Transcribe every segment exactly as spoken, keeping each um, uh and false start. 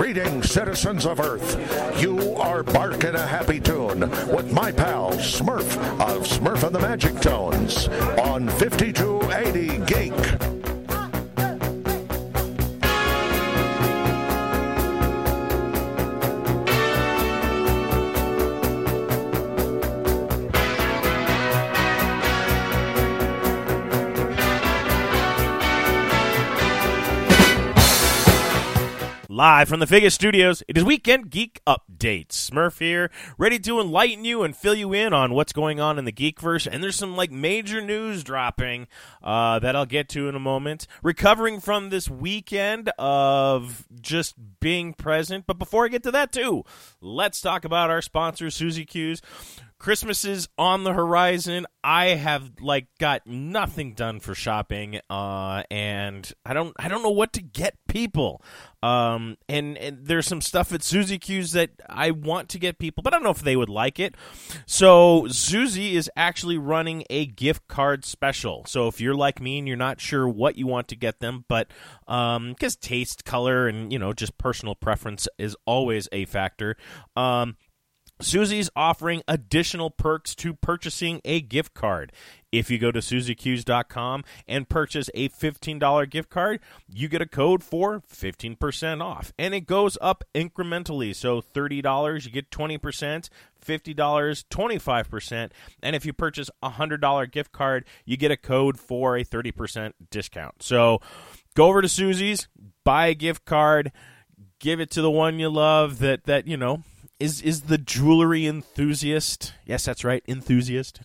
Greetings, citizens of Earth. You are barking a happy tune with my pal Smurf of Smurf and the Magic Tones on fifty-two eighty Geek. Live from the Vegas studios, it is Weekend Geek Update. Smurf here, ready to enlighten you and fill you in on what's going on in the Geekverse. And there's some like major news dropping uh, that I'll get to in a moment. Recovering from this weekend of just being present. But before I get to that too, let's talk about our sponsor, Suzy Q's. Christmas is on the horizon. I have like got nothing done for shopping, uh, and I don't I don't know what to get people. Um, and, and there's some stuff at Suzy Q's that I want to get people, but I don't know if they would like it. So Suzy is actually running a gift card special. So if you're like me and you're not sure what you want to get them, but um, because taste, color, and you know just personal preference is always a factor. Um, Suzy's offering additional perks to purchasing a gift card. If you go to Suzy Q's dot com and purchase a fifteen dollars gift card, you get a code for fifteen percent off. And it goes up incrementally. So thirty dollars, you get twenty percent, fifty dollars, twenty-five percent. And if you purchase a one hundred dollars gift card, you get a code for a thirty percent discount. So go over to Suzy's, buy a gift card, give it to the one you love that, that you know, Is is the jewelry enthusiast? Yes, that's right, enthusiast.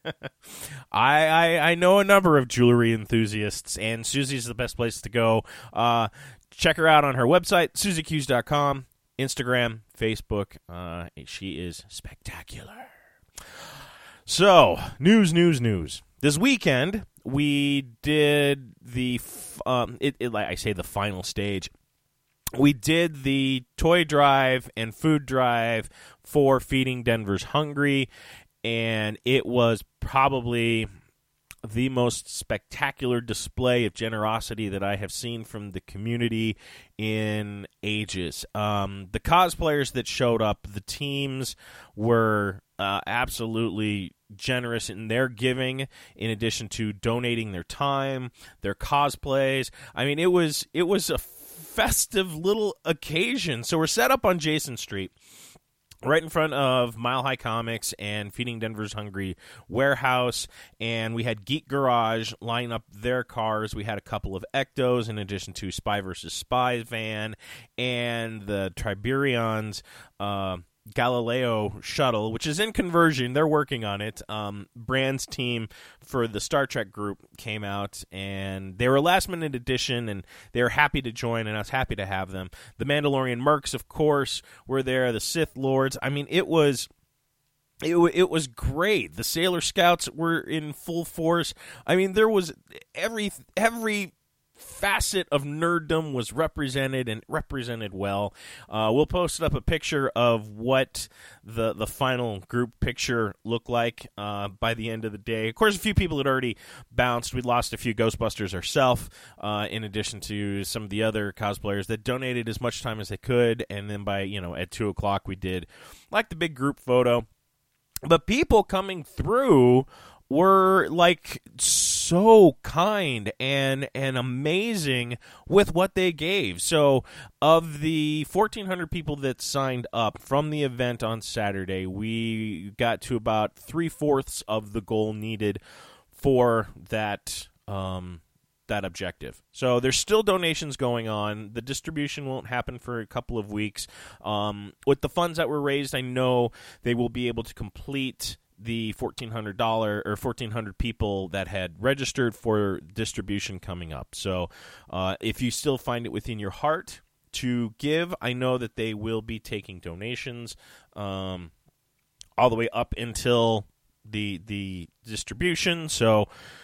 I, I I know a number of jewelry enthusiasts, and Suzy's the best place to go. Uh, check her out on her website, Suzy Q's dot com, Instagram, Facebook. Uh, she is spectacular. So, news, news, news. This weekend, we did the, um, it, it, like I say, the final stage. We did the toy drive and food drive for Feeding Denver's Hungry, and it was probably the most spectacular display of generosity that I have seen from the community in ages. Um, the cosplayers that showed up, the teams were uh, absolutely generous in their giving, in addition to donating their time, their cosplays. I mean, it was it was a festive little occasion. So we're set up on Jason Street, right in front of Mile High Comics and Feeding Denver's Hungry warehouse, and we had Geek Garage line up their cars. We had a couple of Ectos in addition to Spy versus Spy van and the Triberions uh Galileo shuttle, which is in conversion. They're working on it. Um, Brand's team for the Star Trek group came out, and they were a last-minute addition, and they were happy to join, and I was happy to have them. The Mandalorian Mercs, of course, were there. The Sith Lords. I mean, it was... It, it was great. The Sailor Scouts were in full force. I mean, there was every every... facet of nerddom was represented and represented well. Uh, we'll post up a picture of what the the final group picture looked like uh, by the end of the day. Of course, a few people had already bounced. We lost a few Ghostbusters ourselves, uh, in addition to some of the other cosplayers that donated as much time as they could. And then by, you know, at two o'clock, we did like the big group photo. But people coming through were like so kind and and amazing with what they gave. So of the fourteen hundred people that signed up from the event on Saturday, we got to about three-fourths of the goal needed for that um, that objective. So there's still donations going on. The distribution won't happen for a couple of weeks. Um, with the funds that were raised, I know they will be able to complete the fourteen hundred dollars or fourteen hundred people that had registered for distribution coming up. So uh, if you still find it within your heart to give, I know that they will be taking donations um, all the way up until the the distribution. So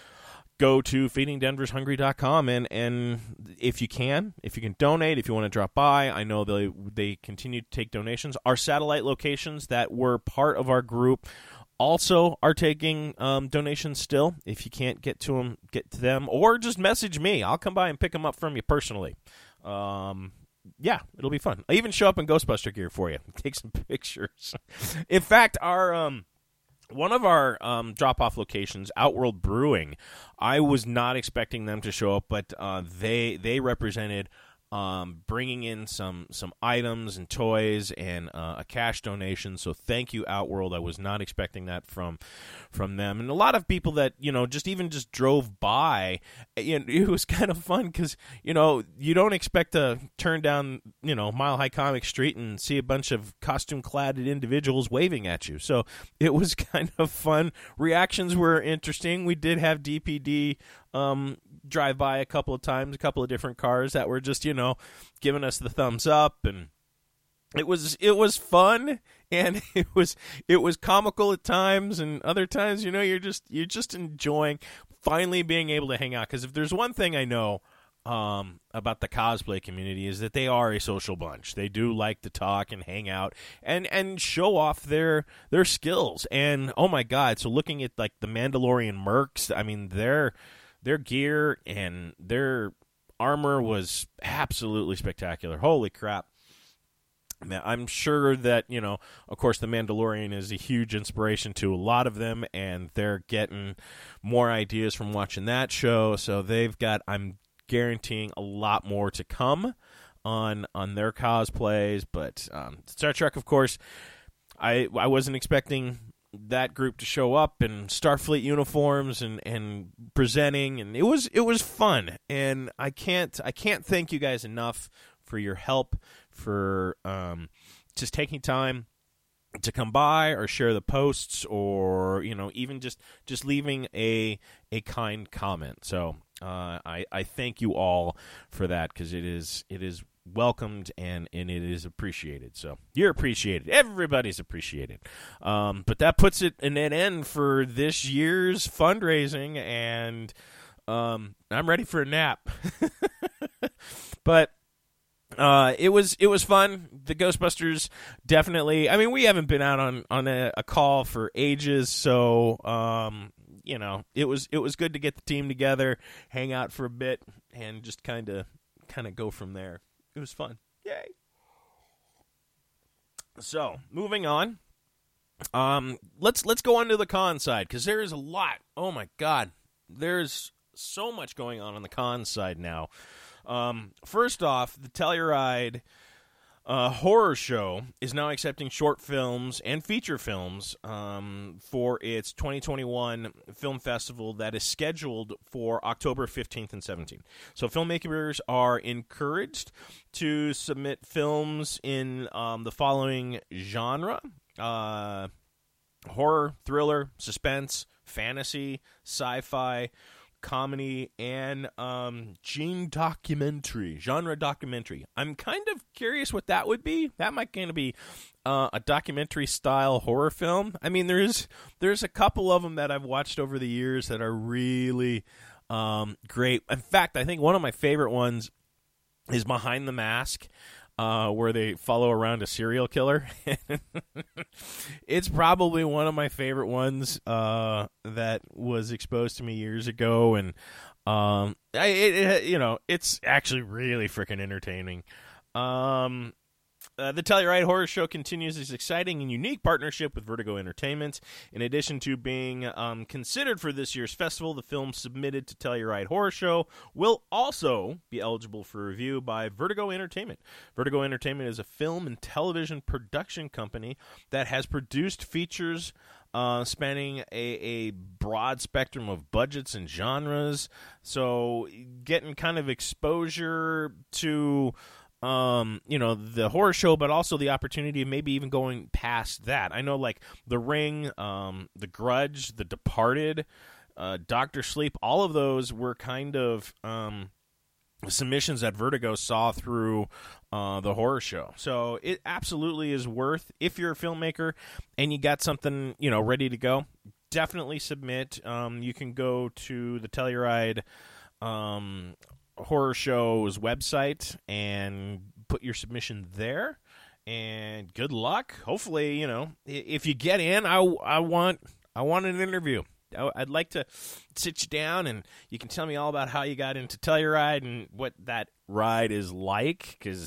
go to feeding denvers hungry dot com and, and if you can, if you can donate, if you want to drop by, I know they, they continue to take donations. Our satellite locations that were part of our group also are taking um, donations still. If you can't get to them, get to them, or just message me. I'll come by and pick them up from you personally. Um, yeah, it'll be fun. I even show up in Ghostbuster gear for you. Take some pictures. In fact, our um, one of our um, drop-off locations, Outworld Brewing, I was not expecting them to show up, but uh, they they represented um, bringing in some some items and toys and uh, a cash donation. So thank you, Outworld. I was not expecting that from from them. And a lot of people that, you know, just even just drove by, you know, it was kind of fun because, you know, you don't expect to turn down, you know, Mile High Comic Street and see a bunch of costume-clad individuals waving at you. So it was kind of fun. Reactions were interesting. We did have D P D um, drive by a couple of times, a couple of different cars that were just, you know, giving us the thumbs up, and it was it was fun, and it was it was comical at times, and other times, you know, you're just you're just enjoying finally being able to hang out. Because if there's one thing I know um, about the cosplay community is that they are a social bunch. They do like to talk and hang out and, and show off their their skills. And oh my God, so looking at like the Mandalorian mercs, I mean their their gear and their armor was absolutely spectacular. Holy crap. I'm sure that, you know, of course, The Mandalorian is a huge inspiration to a lot of them, and they're getting more ideas from watching that show. So they've got, I'm guaranteeing, a lot more to come on on their cosplays. But um, Star Trek, of course, I I wasn't expecting that group to show up in Starfleet uniforms and, and presenting, and it was it was fun. And I can't I can't thank you guys enough for your help, for um, just taking time to come by or share the posts, or, you know, even just, just leaving a a kind comment. So uh, I I thank you all for that, because it is it is welcomed and, and it is appreciated. So you're appreciated. Everybody's appreciated. Um, but that puts it in an end for this year's fundraising, and um, I'm ready for a nap. But Uh, it was it was fun. The Ghostbusters definitely. I mean, we haven't been out on on a, a call for ages, so um, you know, it was it was good to get the team together, hang out for a bit, and just kind of kind of go from there. It was fun. Yay! So moving on, um, let's let's go on to the con side, because there is a lot. Oh my God, there's so much going on on the con side now. Um, first off, the Telluride uh, Horror Show is now accepting short films and feature films um, for its twenty twenty-one film festival that is scheduled for October fifteenth and seventeenth. So filmmakers are encouraged to submit films in um, the following genre: uh, horror, thriller, suspense, fantasy, sci-fi, comedy, and um, gene documentary, genre documentary. I'm kind of curious what that would be. That might kind of be uh, a documentary-style horror film. I mean, there's there's a couple of them that I've watched over the years that are really um, great. In fact, I think one of my favorite ones is Behind the Mask, Uh, where they follow around a serial killer. It's probably one of my favorite ones uh, that was exposed to me years ago, and um, I, it, it, you know, it's actually really freaking entertaining. Um, Uh, the Telluride Horror Show continues its exciting and unique partnership with Vertigo Entertainment. In addition to being um, considered for this year's festival, the film submitted to Telluride Horror Show will also be eligible for review by Vertigo Entertainment. Vertigo Entertainment is a film and television production company that has produced features Uh, spanning a, a broad spectrum of budgets and genres. So getting kind of exposure to, um, you know, the horror show, but also the opportunity of maybe even going past that. I know, like, The Ring, um, The Grudge, The Departed, uh, Doctor Sleep, all of those were kind of um, submissions that Vertigo saw through uh, the horror show. So it absolutely is worth, if you're a filmmaker and you got something, you know, ready to go, definitely submit. Um, you can go to the Telluride um, Horror Show's website and put your submission there. And good luck. Hopefully, you know, if you get in, I, I want I want an interview. I'd like to sit you down and you can tell me all about how you got into Telluride and what that ride is like, because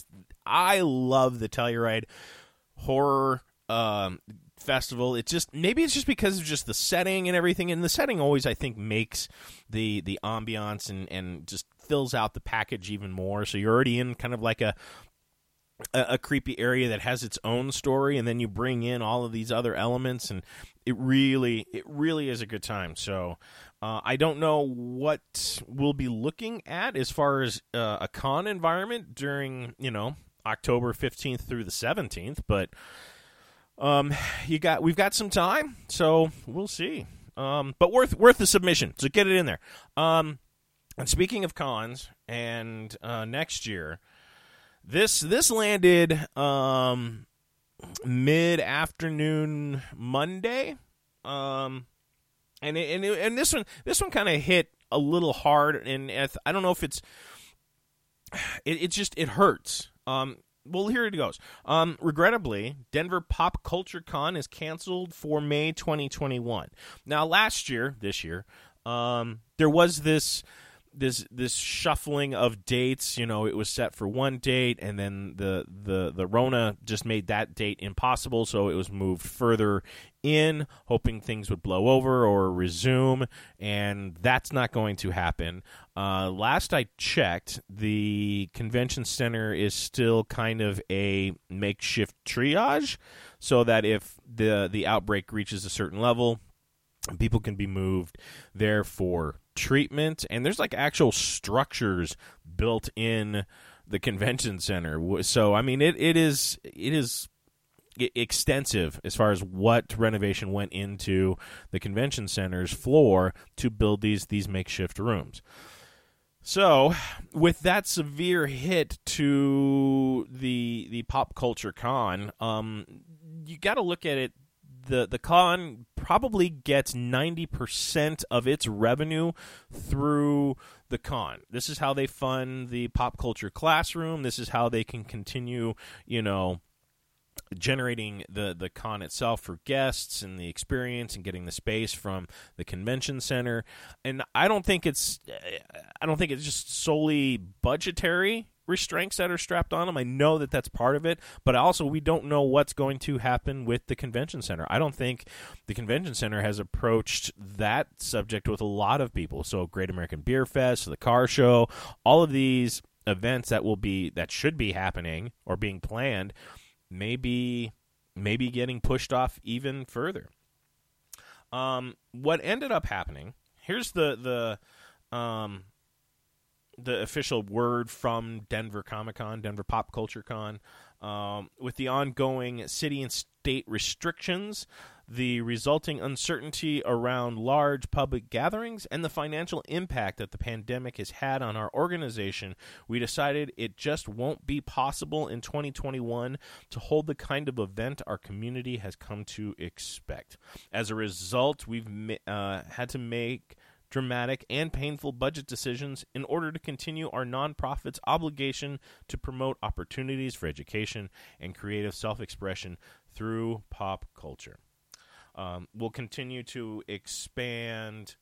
I love the Telluride Horror um, Festival. It's just, maybe it's just because of just the setting and everything, and the setting always, I think, makes the the ambiance and, and just fills out the package even more. So you're already in kind of like a, a a creepy area that has its own story, and then you bring in all of these other elements, and it really, it really is a good time. So uh, I don't know what we'll be looking at as far as uh, a con environment during, you know, October fifteenth through the seventeenth, but um, you got we've got some time, so we'll see. Um, but worth worth the submission, so get it in there. Um, and speaking of cons, and uh, next year, this this landed um, mid afternoon Monday, um, and it, and it, and this one this one kind of hit a little hard, and I don't know if it's it, it just it hurts. Um, well, here it goes. Um, regrettably, Denver Pop Culture Con is canceled for May twenty twenty-one. Now, last year, this year, um, there was this this this shuffling of dates. You know, it was set for one date, and then the the the Rona just made that date impossible, so it was moved further in, hoping things would blow over or resume, and that's not going to happen. Uh, last I checked, the convention center is still kind of a makeshift triage, so that if the the outbreak reaches a certain level, people can be moved there for treatment. And there's like actual structures built in the convention center. So I mean, it it is it is extensive as far as what renovation went into the convention center's floor to build these these makeshift rooms. So, with that severe hit to the the Pop Culture Con, um, you got to look at it. The the con probably gets ninety percent of its revenue through the con. This is how they fund the Pop Culture Classroom. This is how they can continue, you know, generating the, the con itself for guests and the experience and getting the space from the convention center. And I don't think it's I don't think it's just solely budgetary restraints that are strapped on them. I know that that's part of it, but also we don't know what's going to happen with the convention center. I don't think the convention center has approached that subject with a lot of people. So Great American Beer Fest, the car show, all of these events that will be that should be happening or being planned maybe maybe getting pushed off even further. Um, what ended up happening, here's the the um the official word from Denver Comic-Con, Denver Pop Culture Con. Um, with the ongoing city and state restrictions, the resulting uncertainty around large public gatherings, and the financial impact that the pandemic has had on our organization, we decided it just won't be possible in twenty twenty-one to hold the kind of event our community has come to expect. As a result, we've uh, had to make dramatic and painful budget decisions in order to continue our nonprofit's obligation to promote opportunities for education and creative self-expression through pop culture. Um, we'll continue to expand.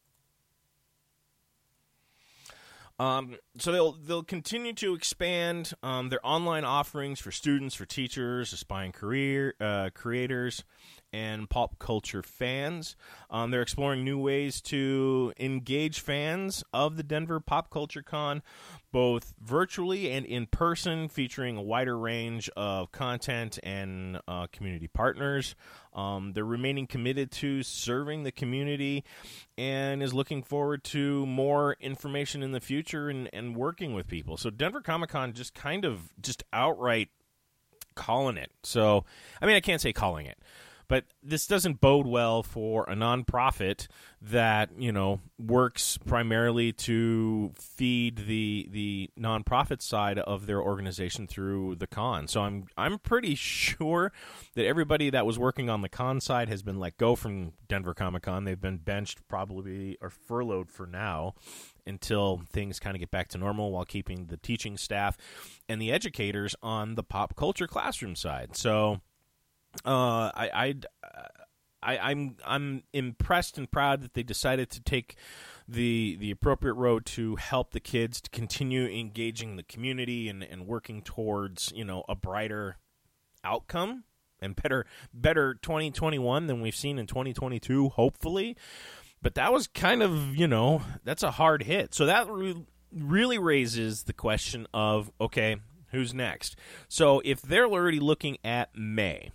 Um, so they'll they'll continue to expand um, their online offerings for students, for teachers, aspiring career uh, creators, and pop culture fans. Um, they're exploring new ways to engage fans of the Denver Pop Culture Con, both virtually and in person, featuring a wider range of content and uh, community partners. Um, they're remaining committed to serving the community and is looking forward to more information in the future and, and working with people. So Denver Comic-Con just kind of just outright calling it. So, I mean, I can't say calling it, but this doesn't bode well for a nonprofit that, you know, works primarily to feed the the nonprofit side of their organization through the con. So I'm I'm pretty sure that everybody that was working on the con side has been let go from Denver Comic-Con. They've been benched probably or furloughed for now until things kind of get back to normal, while keeping the teaching staff and the educators on the pop culture classroom side. So Uh, I, I, I, I'm I'm impressed and proud that they decided to take the the appropriate road to help the kids to continue engaging the community and, and working towards, you know, a brighter outcome and better better twenty twenty-one than we've seen in twenty twenty-two, hopefully. But that was kind of, you know, that's a hard hit. So that re- really raises the question of, okay, who's next? So if they're already looking at May,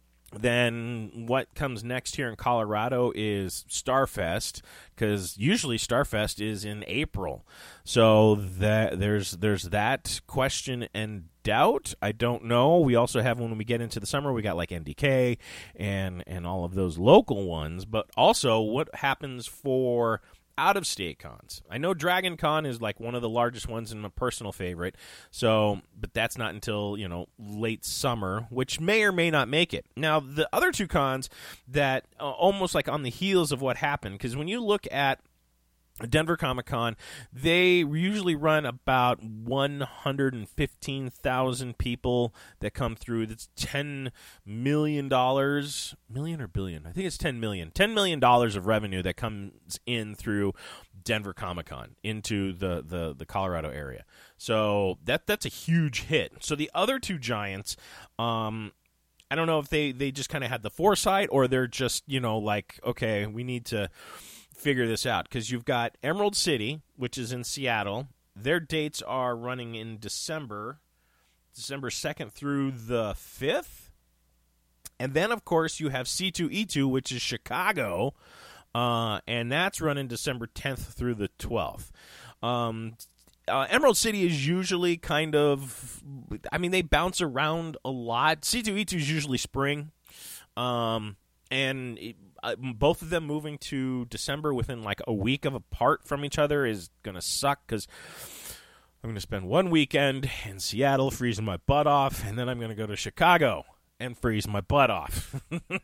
then what comes next here in Colorado is Starfest, because usually Starfest is in April. So that there's there's that question and doubt. I don't know. We also have, when we get into the summer, we got like N D K and and all of those local ones. But also, what happens for out-of-state cons? I know Dragon Con is like one of the largest ones and my personal favorite. So, but that's not until, you know, late summer, which may or may not make it. Now, the other two cons that uh, almost like on the heels of what happened, because when you look at Denver Comic Con, they usually run about one hundred fifteen thousand people that come through. That's ten million dollars. Million or billion? I think it's ten million dollars. ten million dollars of revenue that comes in through Denver Comic Con into the, the, the Colorado area. So that that's a huge hit. So the other two giants, um, I don't know if they, they just kind of had the foresight, or they're just, you know, like, okay, we need to figure this out, because you've got Emerald City, which is in Seattle. Their dates are running in December, December second through the fifth. And then, of course, you have C two E two, which is Chicago, uh, and that's running December tenth through the twelfth. Um, uh, Emerald City is usually kind of, I mean, they bounce around a lot. C two E two is usually spring, um, and it, Uh, both of them moving to December within like a week of apart from each other is going to suck, because I'm going to spend one weekend in Seattle freezing my butt off, and then I'm going to go to Chicago and freeze my butt off.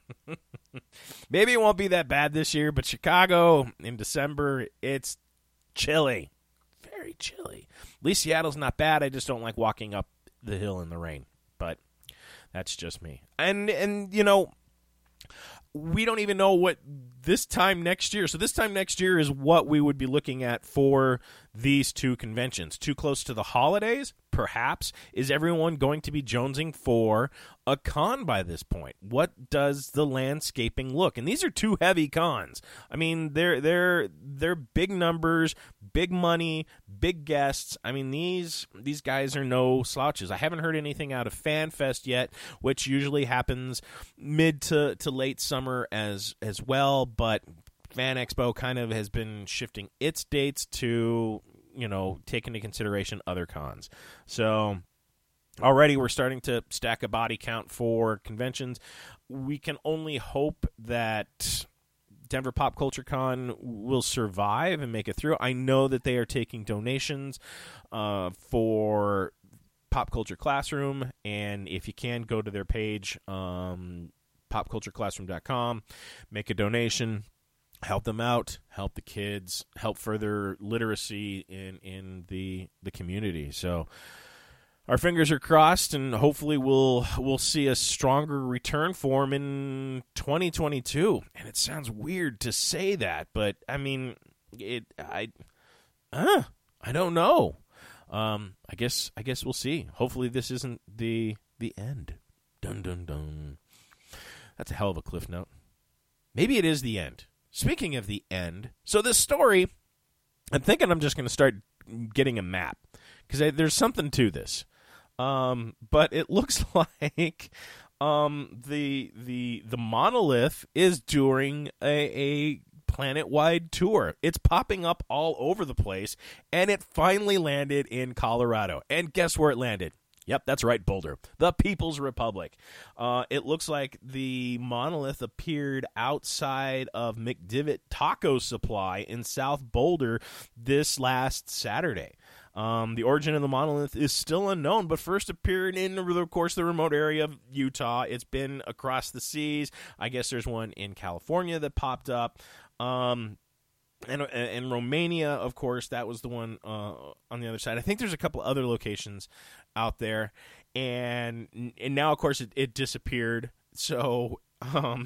Maybe it won't be that bad this year, but Chicago in December, it's chilly. Very chilly. At least Seattle's not bad. I just don't like walking up the hill in the rain, but that's just me. And, and you know, we don't even know what this time next year. So this time next year is what we would be looking at for these two conventions. Too close to the holidays, perhaps. Is everyone going to be jonesing for a con by this point? What does the landscaping look? And these are two heavy cons. I mean, they're they're they're big numbers, big money, big guests. I mean, these these guys are no slouches. I haven't heard anything out of FanFest yet, which usually happens mid to, to late summer as as well, but Fan Expo kind of has been shifting its dates to, you know, take into consideration other cons. So already we're starting to stack a body count for conventions. We can only hope that Denver Pop Culture Con will survive and make it through. I know that they are taking donations uh, for Pop Culture Classroom, and if you can, go to their page, um, pop culture classroom dot com, make a donation. Help them out, help the kids, help further literacy in, in the the community. So our fingers are crossed, and hopefully we'll we'll see a stronger return for them in twenty twenty-two. And it sounds weird to say that, but I mean, it I uh, I don't know. Um, I guess I guess we'll see. Hopefully this isn't the the end. Dun dun dun. That's a hell of a cliff note. Maybe it is the end. Speaking of the end, so this story, I'm thinking I'm just going to start getting a map, because there's something to this. Um, but it looks like um, the the the Monolith is doing a, a planet-wide tour. It's popping up all over the place, and it finally landed in Colorado. And guess where it landed? Yep, that's right, Boulder. The People's Republic. Uh, it looks like the Monolith appeared outside of McDivitt Taco Supply in South Boulder this last Saturday. Um, the origin of the Monolith is still unknown, but first appeared in, of course, the remote area of Utah. It's been across the seas. I guess there's one in California that popped up. Um And in Romania, of course, that was the one uh, on the other side. I think there's a couple other locations out there. And and now, of course, it, it disappeared. So Um,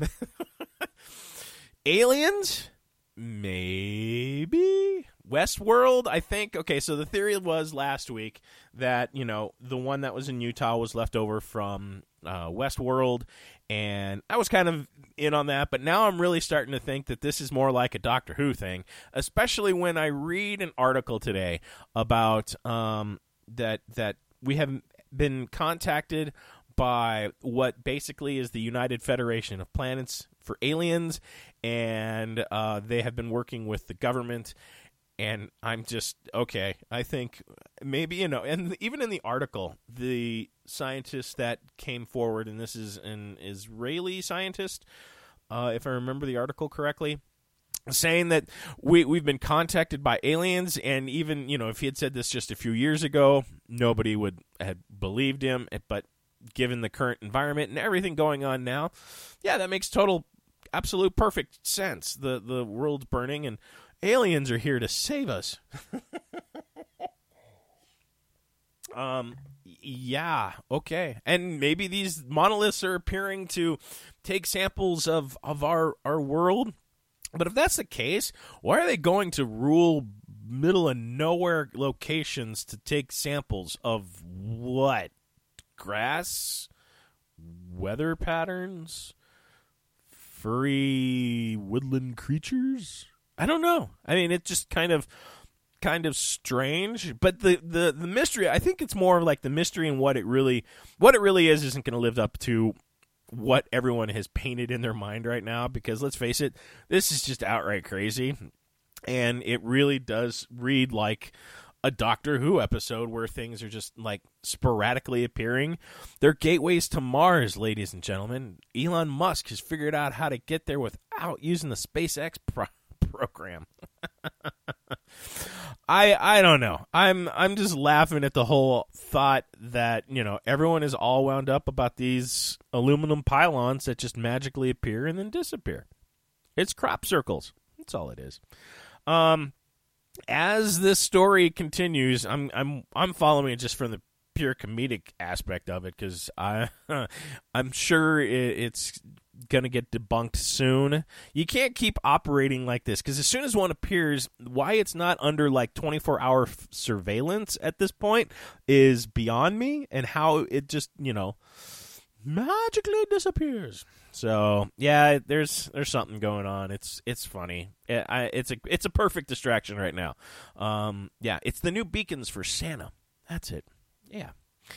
Aliens? Maybe. Westworld, I think. Okay, so the theory was last week that, you know, the one that was in Utah was left over from uh, Westworld, and I was kind of in on that, but now I'm really starting to think that this is more like a Doctor Who thing, especially when I read an article today about um, that that we have been contacted by what basically is the United Federation of Planets for Aliens, and uh, they have been working with the government. And I'm just, okay, I think maybe, you know, and even in the article, the scientist that came forward, and this is an Israeli scientist, uh, if I remember the article correctly, saying that we, we've been contacted by aliens, and even, you know, if he had said this just a few years ago, nobody would have believed him, but given the current environment and everything going on now, yeah, that makes total, absolute perfect sense. The, the world's burning, and aliens are here to save us. um, yeah, okay. And maybe these monoliths are appearing to take samples of, of our, our world. But if that's the case, why are they going to rule middle of nowhere locations to take samples of what? Grass? Weather patterns? Furry woodland creatures? I don't know. I mean, it's just kind of kind of strange. But the, the, the mystery, I think it's more like the mystery and what it really what it really is isn't going to live up to what everyone has painted in their mind right now. Because let's face it, this is just outright crazy. And it really does read like a Doctor Who episode where things are just like sporadically appearing. They're gateways to Mars, ladies and gentlemen. Elon Musk has figured out how to get there without using the SpaceX pro- program. I I don't know. I'm I'm just laughing at the whole thought that, you know, everyone is all wound up about these aluminum pylons that just magically appear and then disappear. It's crop circles. That's all it is. Um As this story continues, I'm I'm I'm following it just from the pure comedic aspect of it, because I I'm sure it, it's gonna get debunked soon. You can't keep operating like this, because as soon as one appears, why it's not under like twenty-four hour f- surveillance at this point is beyond me, and how it just, you know, magically disappears. So yeah, there's there's something going on. It's it's funny. It, I, it's a it's a perfect distraction right now. Um, yeah, it's the new beacons for Santa. That's it. Yeah.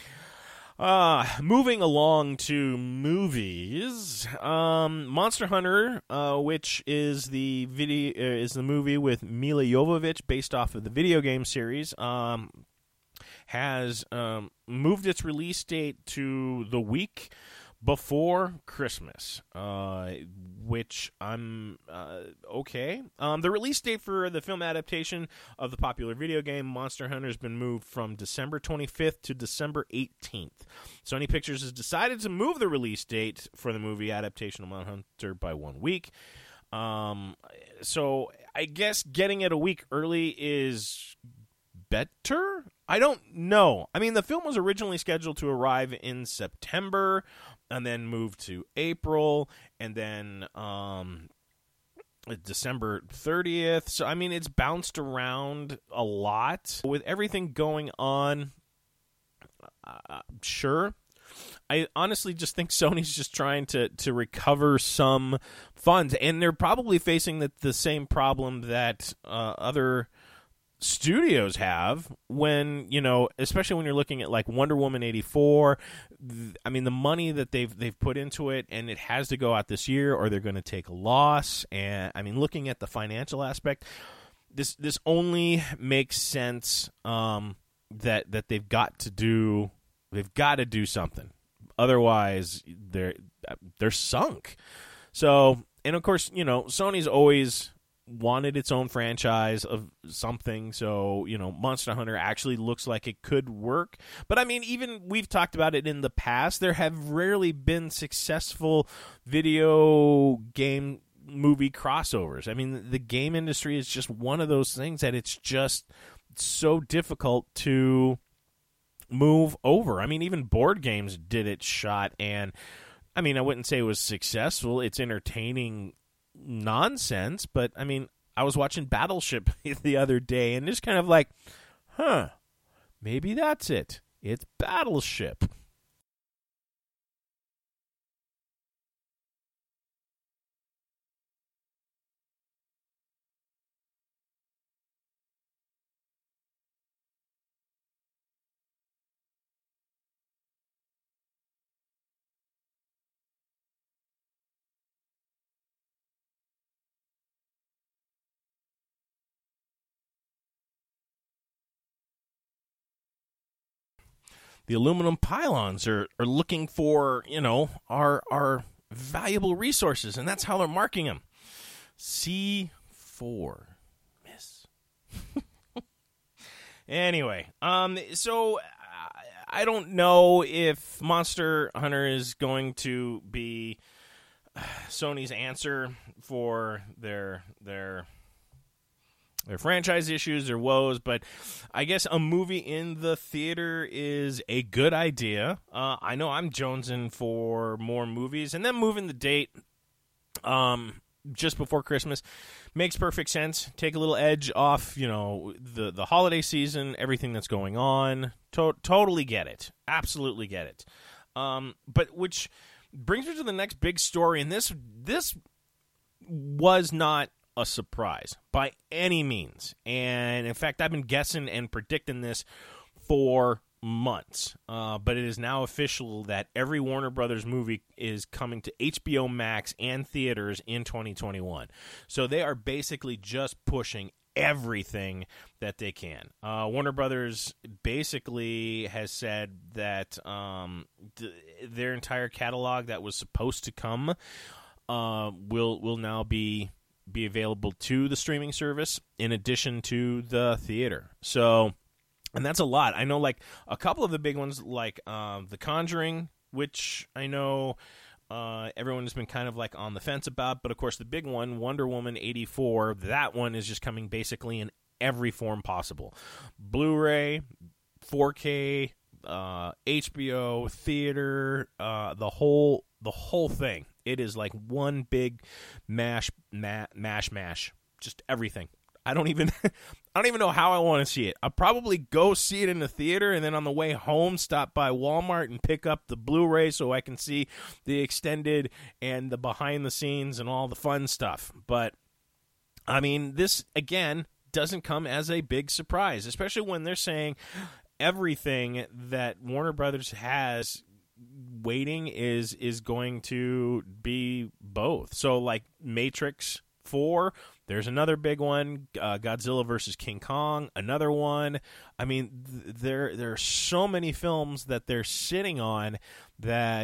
Uh, moving along to movies. Um, Monster Hunter, uh, which is the video uh, is the movie with Mila Jovovich based off of the video game series. Um, has um, moved its release date to the week before Christmas, uh, which I'm uh, okay. Um, the release date for the film adaptation of the popular video game Monster Hunter has been moved from December twenty-fifth to December eighteenth. Sony Pictures has decided to move the release date for the movie adaptation of Monster Hunter by one week. Um, so I guess getting it a week early is better? I don't know. I mean, the film was originally scheduled to arrive in September and then move to April, and then um, December thirtieth. So, I mean, it's bounced around a lot. With everything going on, uh, sure. I honestly just think Sony's just trying to, to recover some funds, and they're probably facing the, the same problem that uh, other studios have when, you know, especially when you're looking at like Wonder Woman eighty-four. th- I mean, the money that they've they've put into it, and it has to go out this year or they're going to take a loss. And I mean, looking at the financial aspect, this this only makes sense um, that that they've got to do they've got to do something. Otherwise, they're they're sunk. So, and of course, you know, Sony's always wanted its own franchise of something, so, you know, Monster Hunter actually looks like it could work. But I mean, even we've talked about it in the past, there have rarely been successful video game movie crossovers. I mean, the game industry is just one of those things that it's just so difficult to move over. I mean, even board games did its shot, and I mean, I wouldn't say it was successful. It's entertaining nonsense, but I mean, I was watching Battleship the other day and just kind of like, huh, maybe that's it. It's Battleship. The aluminum pylons are, are looking for, you know, our our valuable resources, and that's how they're marking them. C four. Miss. Anyway, um, so I don't know if Monster Hunter is going to be Sony's answer for their their their franchise issues, their woes, but I guess a movie in the theater is a good idea. Uh, I know I'm jonesing for more movies, and then moving the date um, just before Christmas makes perfect sense. Take a little edge off, you know, the, the holiday season, everything that's going on. To- totally get it. Absolutely get it. Um, but which brings me to the next big story, and this this was not a surprise by any means. And in fact, I've been guessing and predicting this for months. Uh, but it is now official that every Warner Brothers movie is coming to H B O Max and theaters in twenty twenty-one. So they are basically just pushing everything that they can. Uh, Warner Brothers basically has said that um, th- their entire catalog that was supposed to come uh, will will now be be available to the streaming service in addition to the theater. So, and that's a lot. I know, like, a couple of the big ones, like uh, The Conjuring, which I know uh, everyone has been kind of, like, on the fence about. But, of course, the big one, Wonder Woman eighty-four, that one is just coming basically in every form possible. Blu-ray, four K, uh, H B O, theater, uh, the whole the whole thing. It is like one big mash, ma- mash, mash, just everything. I don't even, I don't even know how I want to see it. I'll probably go see it in the theater, and then on the way home, stop by Walmart and pick up the Blu-ray so I can see the extended and the behind the scenes and all the fun stuff. But I mean, this again doesn't come as a big surprise, especially when they're saying everything that Warner Brothers has waiting is is going to be both. So like Matrix four, there's another big one, uh, Godzilla versus King Kong, another one. I mean, th- there there are so many films that they're sitting on that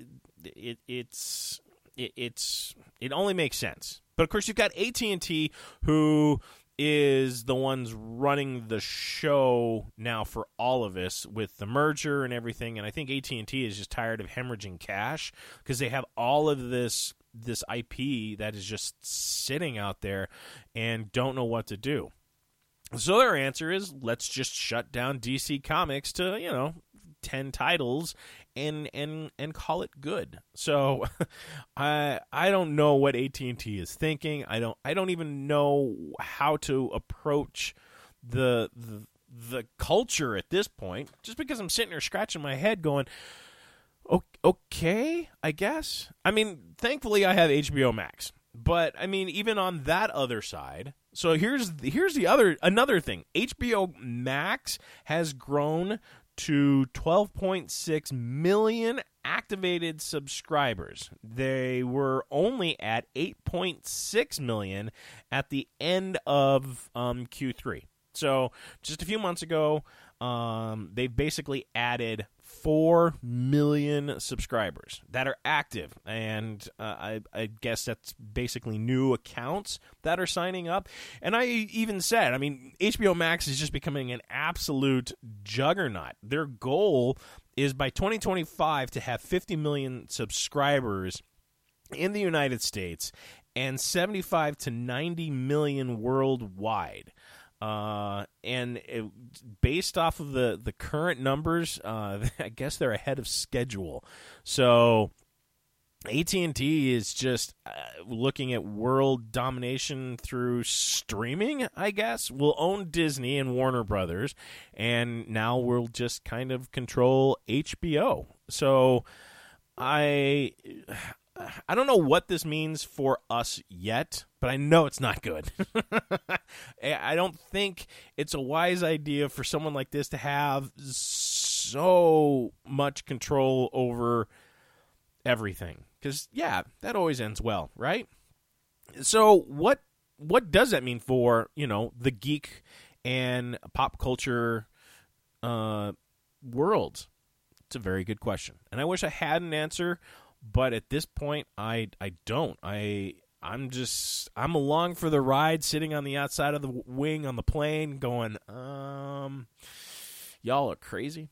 it it's it, it's it only makes sense. But of course, you've got A T and T, who is the ones running the show now for all of us with the merger and everything. And I think A T and T is just tired of hemorrhaging cash because they have all of this this I P that is just sitting out there and don't know what to do. So their answer is, let's just shut down D C Comics to, you know, ten titles and and and call it good. So I I don't know what A T and T is thinking. I don't I don't even know how to approach the the the culture at this point, just because I'm sitting there scratching my head going, okay, I guess. I mean, thankfully I have H B O Max. But I mean, even on that other side, so here's here's the other another thing. H B O Max has grown to twelve point six million activated subscribers. They were only at eight point six million at the end of um, Q three. So just a few months ago, um, they basically added four million subscribers that are active. And uh, I, I guess that's basically new accounts that are signing up. And I even said, I mean, H B O Max is just becoming an absolute juggernaut. Their goal is by twenty twenty-five to have fifty million subscribers in the United States and seventy-five to ninety million worldwide. Uh, and it, based off of the, the current numbers, uh, I guess they're ahead of schedule. So A T and T is just uh, looking at world domination through streaming, I guess. We'll own Disney and Warner Brothers, and now we'll just kind of control H B O. So I I don't know what this means for us yet, but I know it's not good. I don't think it's a wise idea for someone like this to have so much control over everything. Because, yeah, that always ends well, right? So what what does that mean for, you know, the geek and pop culture uh, world? It's a very good question. And I wish I had an answer, but at this point, I I don't. I, I'm just, I'm along for the ride, sitting on the outside of the wing on the plane going, um, y'all are crazy.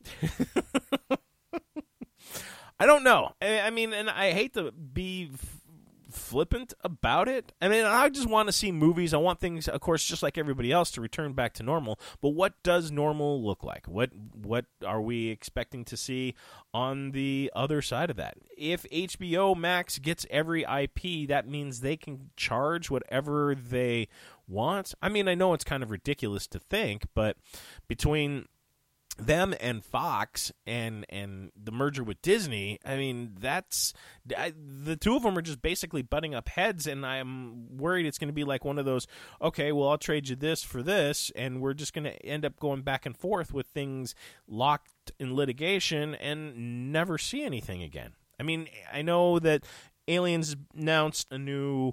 I don't know. I mean, and I hate to be f- flippant about it. I mean, I just want to see movies. I want things, of course, just like everybody else, to return back to normal. But what does normal look like? What what are we expecting to see on the other side of that? If H B O Max gets every I P, that means they can charge whatever they want. I mean, I know it's kind of ridiculous to think, but between them and Fox and and the merger with Disney, I mean, that's I, the two of them are just basically butting up heads, and I'm worried it's going to be like one of those, okay, well, I'll trade you this for this, and we're just going to end up going back and forth with things locked in litigation and never see anything again. I mean, I know that Aliens announced a new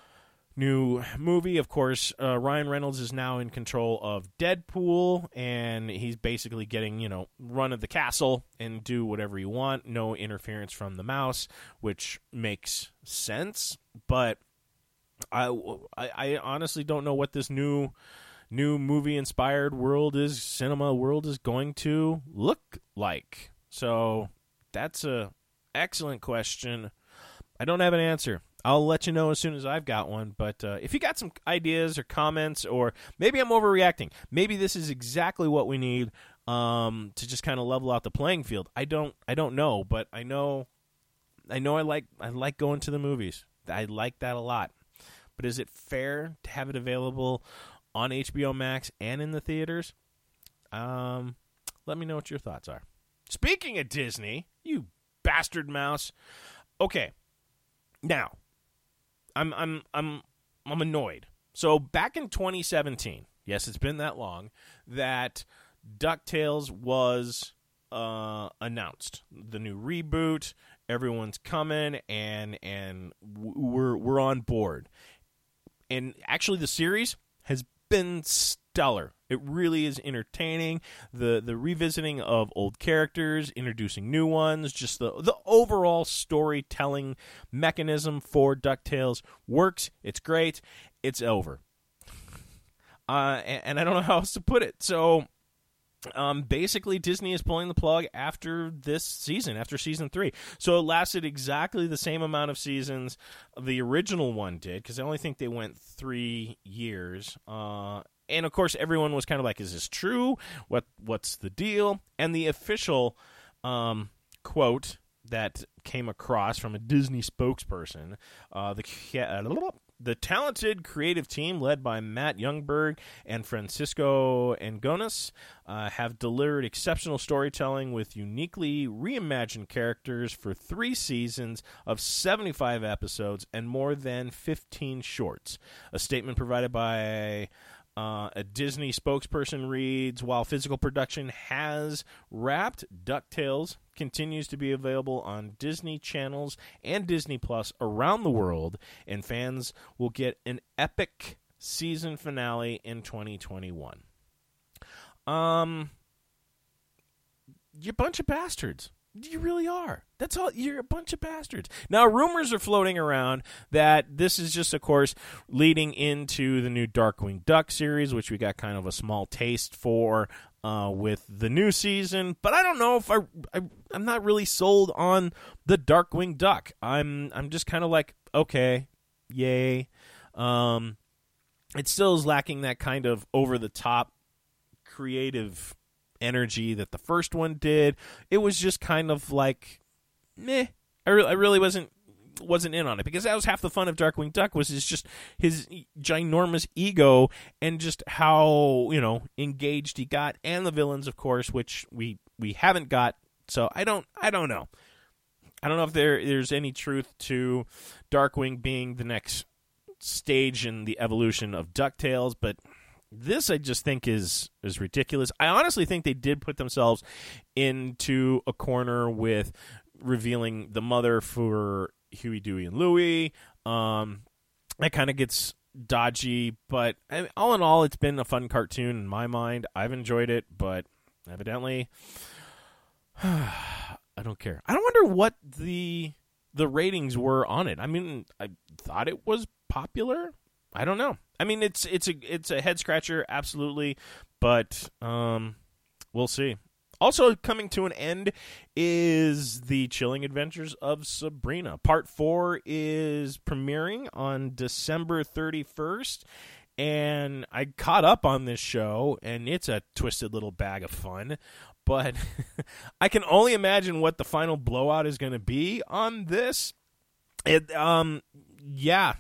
New movie. Of course, uh, Ryan Reynolds is now in control of Deadpool, and he's basically getting, you know, run of the castle and do whatever you want. No interference from the mouse, which makes sense. But I, I, I honestly don't know what this new new movie-inspired world is, cinema world is going to look like. So that's a excellent question. I don't have an answer. I'll let you know as soon as I've got one, but uh, if you got some ideas or comments, or maybe I'm overreacting, maybe this is exactly what we need um, to just kind of level out the playing field. I don't, I don't know, but I know, I know, I like, I like going to the movies. I like that a lot. But is it fair to have it available on H B O Max and in the theaters? Um, let me know what your thoughts are. Speaking of Disney, you bastard mouse. Okay, now. I'm I'm I'm I'm annoyed. So back in twenty seventeen, yes, it's been that long, that DuckTales was uh, announced. The new reboot, everyone's coming, and and we're we're on board. And actually, the series has been stellar. It really is entertaining. The the revisiting of old characters, introducing new ones, just the the overall storytelling mechanism for DuckTales works. It's great. It's over. Uh, and, and I don't know how else to put it. So um, basically, Disney is pulling the plug after this season, after season three. So it lasted exactly the same amount of seasons the original one did, because I only think they went three years. Uh And, of course, everyone was kind of like, is this true? What What's the deal? And the official um, quote that came across from a Disney spokesperson, uh, the uh, the talented creative team led by Matt Youngberg and Francisco Angonas uh, have delivered exceptional storytelling with uniquely reimagined characters for three seasons of seventy-five episodes and more than fifteen shorts. A statement provided by Uh, a Disney spokesperson reads, while physical production has wrapped, DuckTales continues to be available on Disney channels and Disney Plus around the world, and fans will get an epic season finale in twenty twenty-one. Um, you bunch of bastards. You really are. That's all. You're a bunch of bastards. Now, rumors are floating around that this is just, of course, leading into the new Darkwing Duck series, which we got kind of a small taste for uh, with the new season. But I don't know if I, I I'm not really sold on the Darkwing Duck. I'm I'm just kind of like, okay, yay. Um, it still is lacking that kind of over the top creative energy that the first one did. It was just kind of like, meh. I, re- I really wasn't wasn't in on it, because that was half the fun of Darkwing Duck, was his just his ginormous ego and just how, you know, engaged he got, and the villains, of course, which we we haven't got. So I don't I don't know. I don't know if there there's any truth to Darkwing being the next stage in the evolution of DuckTales, but this I just think is is ridiculous. I honestly think they did put themselves into a corner with revealing the mother for Huey, Dewey, and Louie. Um, that kind of gets dodgy, but I mean, all in all, it's been a fun cartoon in my mind. I've enjoyed it, but evidently, I don't care. I don't wonder what the the ratings were on it. I mean, I thought it was popular. I don't know. I mean, it's it's a it's a head scratcher, absolutely, but um, we'll see. Also coming to an end is The Chilling Adventures of Sabrina. Part four is premiering on December thirty-first, and I caught up on this show, and it's a twisted little bag of fun, but I can only imagine what the final blowout is going to be on this. It, um, yeah.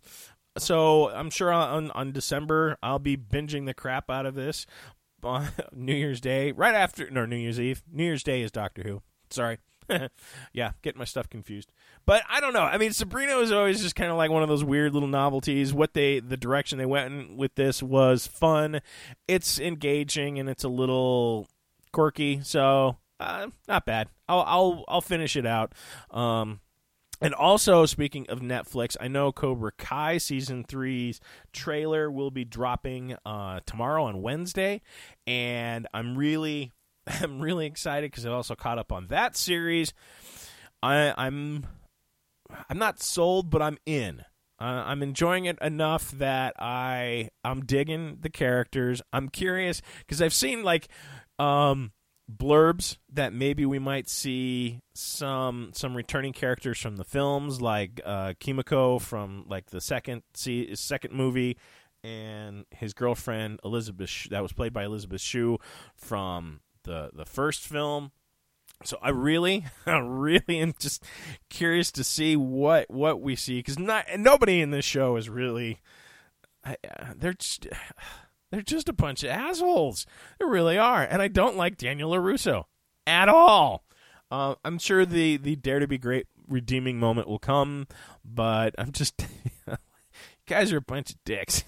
So I'm sure on, on December I'll be binging the crap out of this. On New Year's Day, right after, no, New Year's Eve. New Year's Day is Doctor Who. Sorry. Yeah, getting my stuff confused. But I don't know. I mean, Sabrina was always just kind of like one of those weird little novelties. What they, the direction they went in with this was fun. It's engaging and it's a little quirky, so uh, not bad. I'll, I'll, I'll finish it out. Um, And also, speaking of Netflix, I know Cobra Kai Season three's trailer will be dropping uh, tomorrow on Wednesday, and I'm really I'm really excited because I also caught up on that series. I, I'm I'm not sold, but I'm in. Uh, I'm enjoying it enough that I, I'm digging the characters. I'm curious because I've seen, like, um... blurbs that maybe we might see some some returning characters from the films, like uh, Kimiko from like the second see, second movie, and his girlfriend Elizabeth that was played by Elizabeth Shue from the the first film. So I really, I really am just curious to see what what we see, because not nobody in this show is really I, uh, they're just. They're just a bunch of assholes. They really are. And I don't like Daniel LaRusso at all. Uh, I'm sure the, the Dare to Be Great redeeming moment will come, but I'm just... you guys are a bunch of dicks.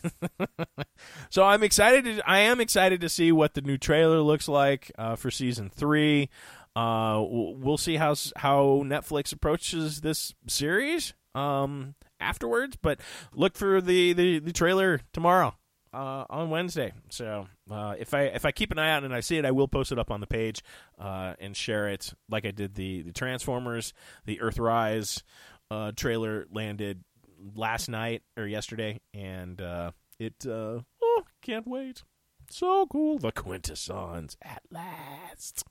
So I'm excited. To, I am excited to see what the new trailer looks like uh, for Season three. Uh, we'll see how, how Netflix approaches this series um, afterwards, but look for the, the, the trailer tomorrow. Uh, on Wednesday. So uh, if I if I keep an eye out and I see it, I will post it up on the page uh, and share it, like I did the, the Transformers. The Earthrise uh, trailer landed last night or yesterday, and uh, it uh, oh can't wait. So cool. The Quintessons at last.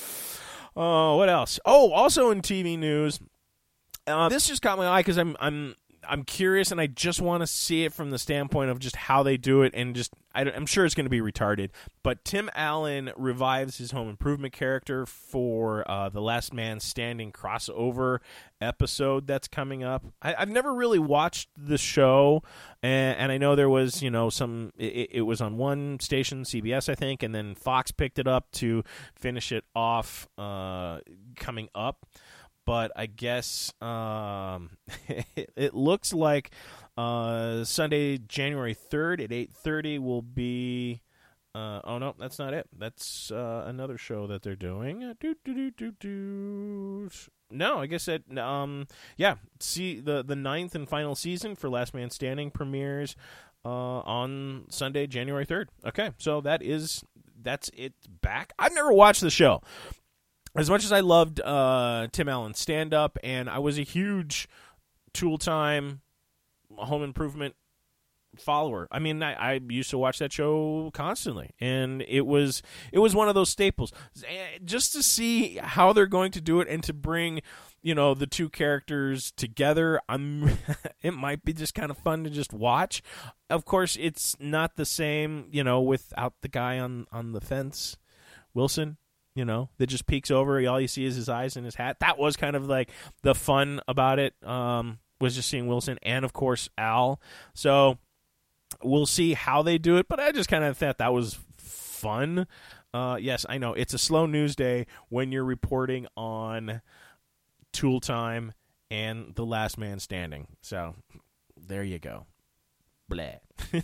Oh, uh, what else? Oh, also in T V news, uh, this just caught my eye because I'm I'm. I'm curious, and I just want to see it from the standpoint of just how they do it, and just I, I'm sure it's going to be retarded. But Tim Allen revives his Home Improvement character for uh, the Last Man Standing crossover episode that's coming up. I, I've never really watched the show, and, and I know there was, you know, some. It, it was on one station, C B S, I think, and then Fox picked it up to finish it off uh, coming up. But I guess um, it, it looks like uh, Sunday, January third at eight thirty will be... Uh, oh, no, that's not it. That's uh, another show that they're doing. Do, do, do, do, do. No, I guess that... Um, yeah, see the, the ninth and final season for Last Man Standing premieres uh, on Sunday, January third. Okay, so that is... That's it back. I've never watched the show. As much as I loved uh, Tim Allen's stand-up, and I was a huge Tool Time, Home Improvement follower. I mean, I, I used to watch that show constantly, and it was it was one of those staples. Just to see how they're going to do it and to bring, you know, the two characters together, I'm. It might be just kind of fun to just watch. Of course, it's not the same, you know, without the guy on, on the fence, Wilson. you know, that just peeks over. All you see is his eyes and his hat. That was kind of like the fun about it, um, was just seeing Wilson and, of course, Al. So we'll see how they do it, but I just kind of thought that was fun. Uh, yes, I know. It's a slow news day when you're reporting on Tool Time and The Last Man Standing. So there you go. Blah.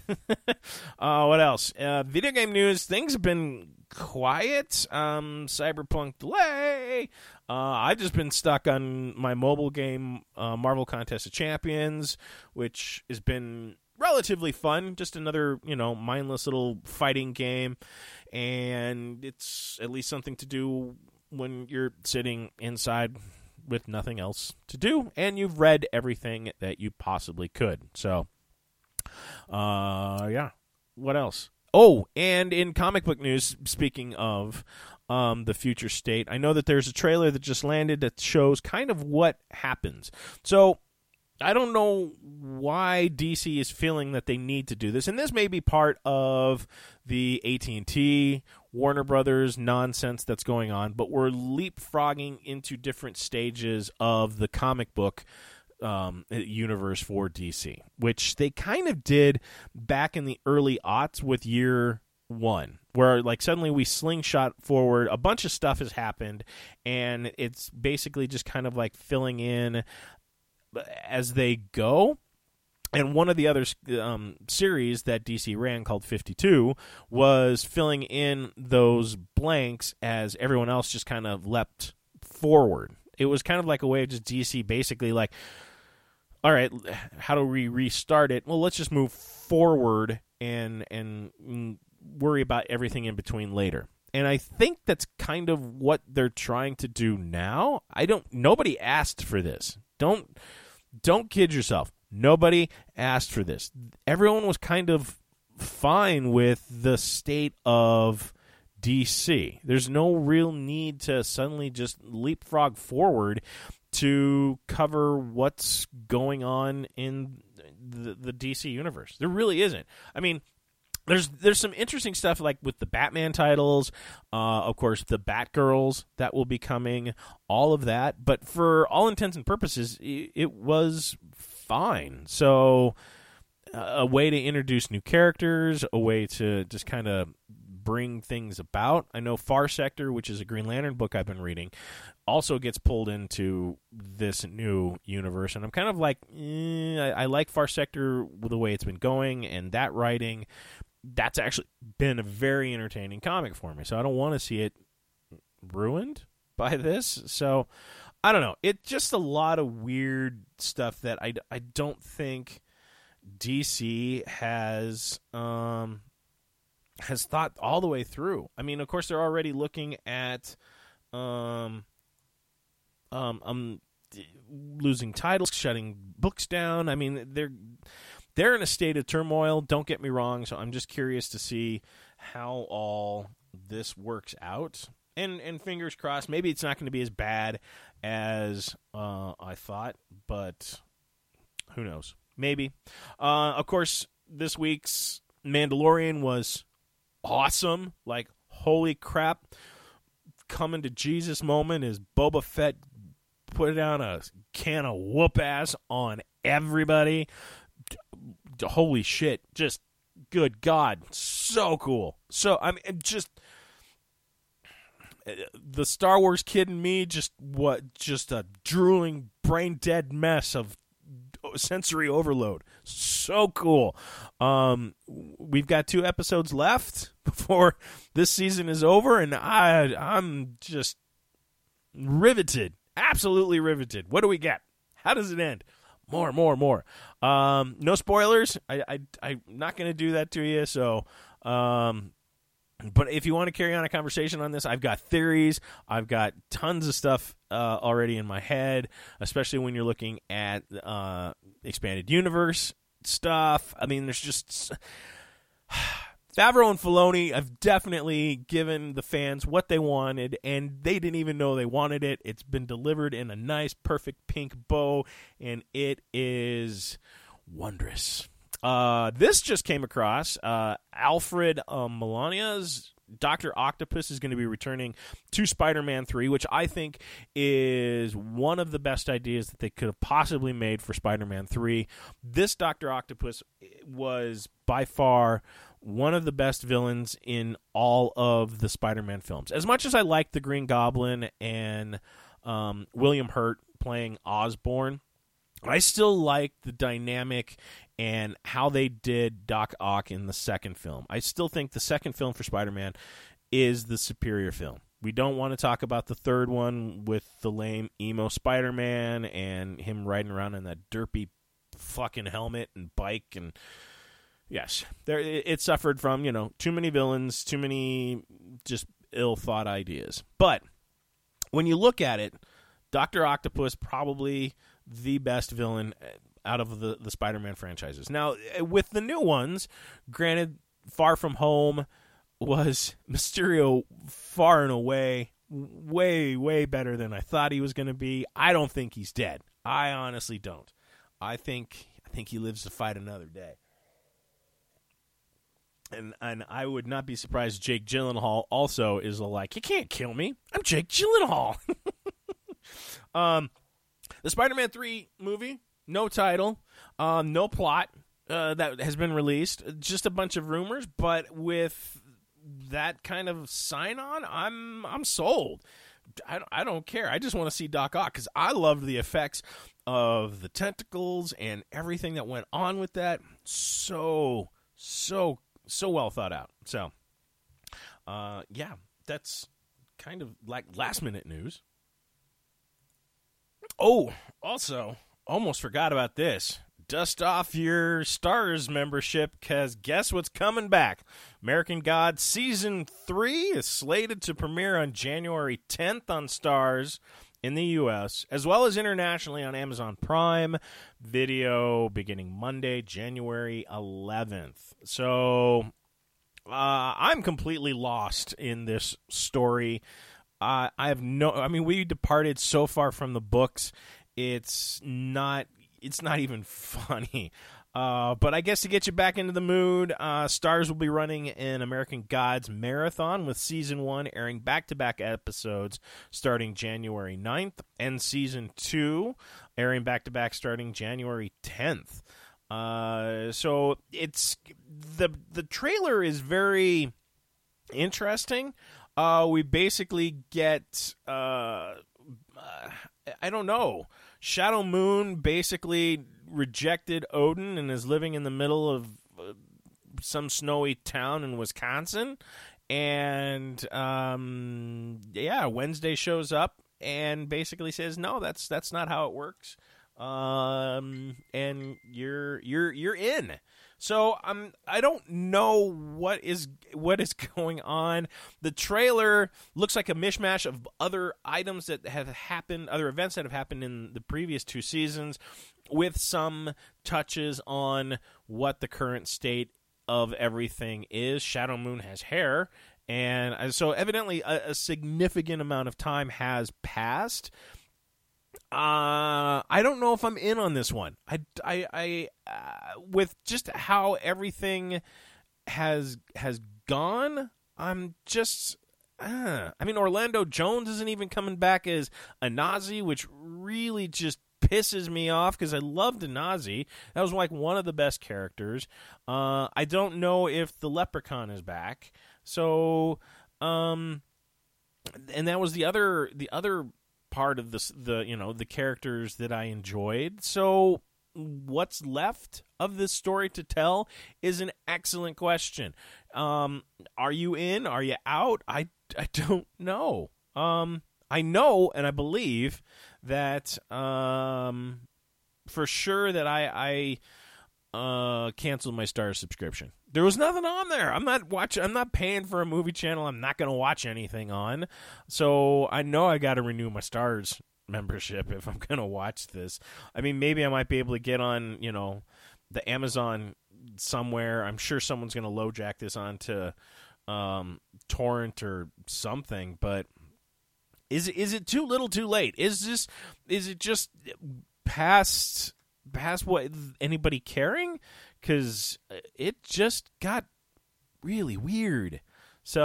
uh, what else? Uh, video game news. Things have been quiet. Um, Cyberpunk delay. Uh, I've just been stuck on my mobile game, uh, Marvel Contest of Champions, which has been relatively fun. Just another, you know, mindless little fighting game. And it's at least something to do when you're sitting inside with nothing else to do. And you've read everything that you possibly could. So, uh, yeah. What else? Oh, and in comic book news, speaking of um, the future state, I know that there's a trailer that just landed that shows kind of what happens. So I don't know why D C is feeling that they need to do this, and this may be part of the A T and T, Warner Brothers nonsense that's going on, but we're leapfrogging into different stages of the comic book um, universe for D C, which they kind of did back in the early aughts with year one, where like suddenly we slingshot forward, a bunch of stuff has happened, and it's basically just kind of like filling in as they go. And one of the other um, series that D C ran called fifty-two was filling in those blanks as everyone else just kind of leapt forward. It was kind of like a way of just D C basically like, all right, how do we restart it? Well, let's just move forward and and worry about everything in between later. And I think that's kind of what they're trying to do now. I don't. Nobody asked for this. Don't don't kid yourself. Nobody asked for this. Everyone was kind of fine with the state of D C. There's no real need to suddenly just leapfrog forward to cover what's going on in the, the D C universe. There really isn't. I mean, There's there's some interesting stuff like with the Batman titles, uh, of course, the Batgirls that will be coming, all of that. But for all intents and purposes, it, it was fine. So uh, a way to introduce new characters, a way to just kind of bring things about. I know Far Sector, which is a Green Lantern book I've been reading, also gets pulled into this new universe. And I'm kind of like, eh, I, I like Far Sector the way it's been going, and that writing, that's actually been a very entertaining comic for me. So I don't want to see it ruined by this. So I don't know. It's just a lot of weird stuff that I, I don't think D C has um, has thought all the way through. I mean, of course, they're already looking at um, um, um, losing titles, shutting books down. I mean, they're they're in a state of turmoil. Don't get me wrong. So I'm just curious to see how all this works out. And and fingers crossed, maybe it's not going to be as bad as uh, I thought, but who knows? Maybe. Uh, of course, this week's Mandalorian was awesome. Like, holy crap. Coming to Jesus moment is Boba Fett put down a can of whoop-ass on everybody. D- holy shit. Just, good God. So cool. So, I mean, just... the Star Wars kid in me, just what, just a drooling, brain-dead mess of sensory overload. So cool. Um, we've got two episodes left before this season is over, and I, I'm just riveted, absolutely riveted. What do we get? How does it end? More, more, more. Um, no spoilers. I, I, I'm not going to do that to you, so... Um, But if you want to carry on a conversation on this, I've got theories. I've got tons of stuff uh, already in my head, especially when you're looking at uh, expanded universe stuff. I mean, there's just... Favreau and Filoni have definitely given the fans what they wanted, and they didn't even know they wanted it. It's been delivered in a nice, perfect pink bow, and it is wondrous. Uh, this just came across. Uh, Alfred um, Molina's Doctor Octopus is going to be returning to Spider-Man three, which I think is one of the best ideas that they could have possibly made for Spider-Man three. This Doctor Octopus was by far one of the best villains in all of the Spider-Man films. As much as I like the Green Goblin and um, William Hurt playing Osborn, I still like the dynamic and how they did Doc Ock in the second film. I still think the second film for Spider-Man is the superior film. We don't want to talk about the third one with the lame emo Spider-Man and him riding around in that derpy fucking helmet and bike. And yes, there it suffered from, you know, too many villains, too many just ill-thought ideas. But when you look at it, Doctor Octopus probably the best villain out of the, the Spider-Man franchises. Now, with the new ones, granted, Far From Home was Mysterio far and away, way, way better than I thought he was going to be. I don't think he's dead. I honestly don't. I think I think he lives to fight another day. And and I would not be surprised Jake Gyllenhaal also is like, you can't kill me. I'm Jake Gyllenhaal. um, the Spider-Man three movie, no title, um, no plot uh, that has been released. Just a bunch of rumors, but with that kind of sign-on, I'm I'm sold. I, I don't care. I just want to see Doc Ock because I loved the effects of the tentacles and everything that went on with that. So, so, so well thought out. So, uh, yeah, that's kind of like last-minute news. Oh, also, almost forgot about this. Dust off your Starz membership, because guess what's coming back? American Gods Season three is slated to premiere on January tenth on Starz in the U S, as well as internationally on Amazon Prime Video beginning Monday, January eleventh. So, uh, I'm completely lost in this story. Uh, I have no... I mean, we departed so far from the books, it's not... It's not even funny. Uh, but I guess to get you back into the mood, uh, Starz will be running an American Gods marathon with Season one airing back-to-back episodes starting January ninth, and Season two airing back-to-back starting January tenth. Uh, so it's... The, the trailer is very interesting. Uh, we basically get... Uh, uh, I don't know... Shadow Moon basically rejected Odin and is living in the middle of uh, some snowy town in Wisconsin. And, um, yeah, Wednesday shows up and basically says, no, that's that's not how it works. Um, and you're you're you're in. So um, I don't know what is what is going on. The trailer looks like a mishmash of other items that have happened, other events that have happened in the previous two seasons, with some touches on what the current state of everything is. Shadow Moon has hair, and so evidently a, a significant amount of time has passed. Uh, I don't know if I'm in on this one. I, I, I uh, with just how everything has has gone, I'm just. Uh, I mean, Orlando Jones isn't even coming back as a Nazi, which really just pisses me off because I loved Nazi. That was like one of the best characters. Uh, I don't know if the Leprechaun is back. So, um, and that was the other the other. part of this, the you know the characters that I enjoyed. So what's left of this story to tell is an excellent question. Um, are you in? Are you out? I, I don't know. Um, I know and I believe that um, for sure that I I uh, canceled my Starz subscription. There was nothing on there. I'm not watching. I'm not paying for a movie channel I'm not going to watch anything on. So I know I got to renew my Starz membership if I'm going to watch this. I mean, maybe I might be able to get on, you know, the Amazon somewhere. I'm sure someone's going to LoJack this onto um, torrent or something. But is is it too little, too late? Is this is it just past past what anybody caring? Because it just got really weird. So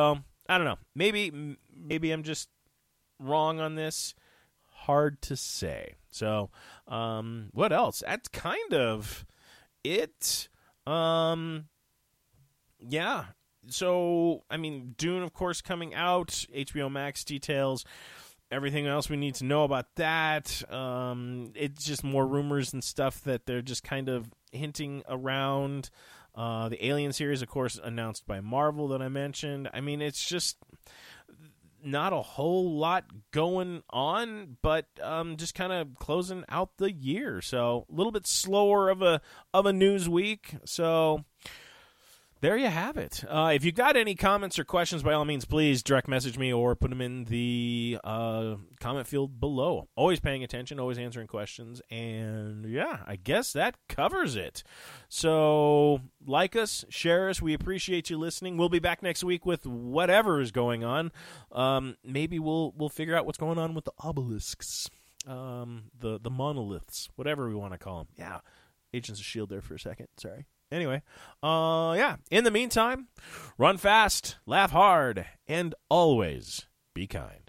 I don't know. Maybe maybe I'm just wrong on this. Hard to say. So, um, what else? That's kind of it. Um, yeah. So, I mean, Dune, of course, coming out. H B O Max details. Everything else we need to know about that. Um, it's just more rumors and stuff that they're just kind of hinting around. Uh, the Alien series, of course, announced by Marvel that I mentioned. I mean, it's just not a whole lot going on, but um, just kind of closing out the year. So a little bit slower of a of a news week. So there you have it. Uh, if you got any comments or questions, by all means, please direct message me or put them in the uh, comment field below. Always paying attention, always answering questions. And yeah, I guess that covers it. So like us, share us. We appreciate you listening. We'll be back next week with whatever is going on. Um, maybe we'll we'll figure out what's going on with the obelisks, um, the, the monoliths, whatever we want to call them. Yeah, Agents of S H I E L D there for a second. Sorry. Anyway, uh, yeah, in the meantime, run fast, laugh hard, and always be kind.